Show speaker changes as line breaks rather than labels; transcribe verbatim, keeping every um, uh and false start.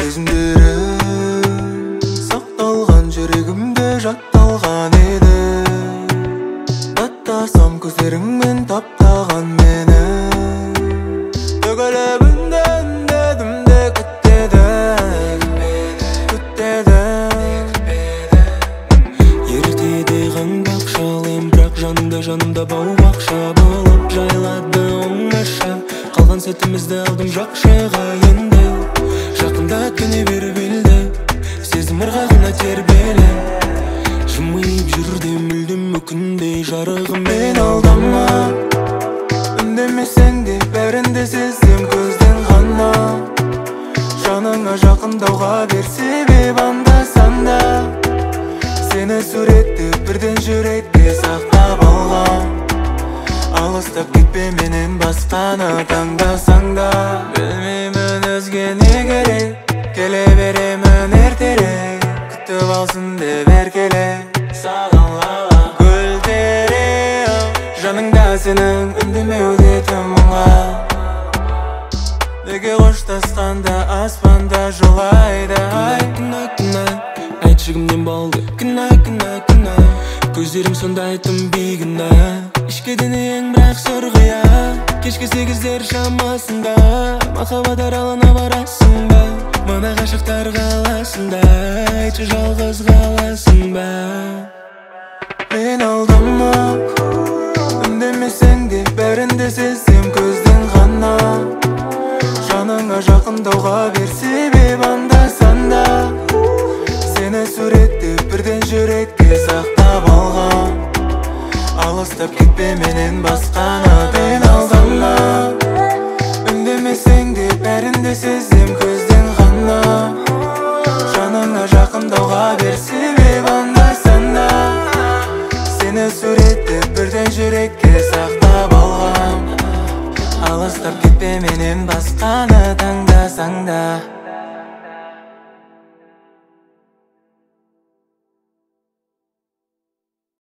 сезімдерім сақталған жүрегімде жатталған еді. Даттасам көздеріңмен таптаған мені, төгіліп үндедім де күттедім, күттедім.
Ертеде қаңбақ шалым, бірақ жанымда жанымда бау-бақша болып жайлады оңаша. Қалған сәтімізді алдым жақшыға енді, жақында көне беріп елді, сезім ырғағына тербелі. Жымиып жүрдім мүлдем өкінбей жарығым.
Мен алдама, үндемесең де бәрінде сезем көзден ғана. Жаныңа жақындауға бер себеп анда-санда. Сені суреттеп бірден жүректе сақтап алғам. Алыстап кетпе менен басқаны таңдасаң да. Білмеймін өзге не керек, келе беремін ертерек, күтіп алсын деп еркелек. Саған лала гүлдерім, жаныңда сенің үндемеуде тым мұңа. Неге қоштасқанда аспанда жылайды ай.
Күнә, күнә, айтшы кімнен болды? Күнә, күнә, күнә, көздерім сондай тым бейкүнә. Ішке денең бірақ сұрғия, кешке сегіздер шамасында махаббат аралына барасың ба? Мына ғашықтар қаласында, айтшы жалғыз қаласың ба?
Мен алдама, үндемесең де бәрінде сезем көзден ғана. Жаныңа жақындауға бер себеп анда-санда. Сені суреттеп бірден жүректе сақтап алғам. Алыстап кетпе менен басқаны. Мен алдама, үндемесең де бәрінде сезем көзден ғана. Жаныңа жақындауға бер себеп анда-санда. Сені суреттеп бірден жүрекке сақтап алғам. Алыстап кетпе менен басқаны таңдасаң да.